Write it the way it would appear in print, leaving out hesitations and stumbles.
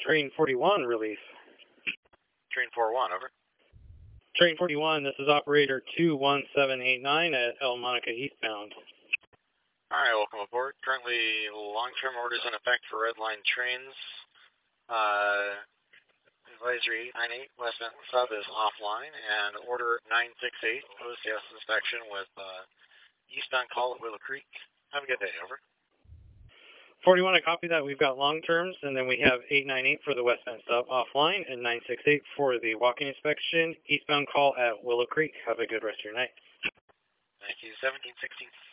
Train 41, relief. Train 41, over. Train 41, this is operator 21789 at El Monica eastbound. Alright, welcome aboard. Currently, long-term orders in effect for Red Line trains. Advisory 898 West Benton Sub is offline, and order 968 post-gas inspection with eastbound call at Willow Creek. Have a good day, over. 41, I copy that. We've got long terms, and then we have 898 for the West Bend Sub offline, and 968 for the walking inspection. Eastbound call at Willow Creek. Have a good rest of your night. Thank you. 1716.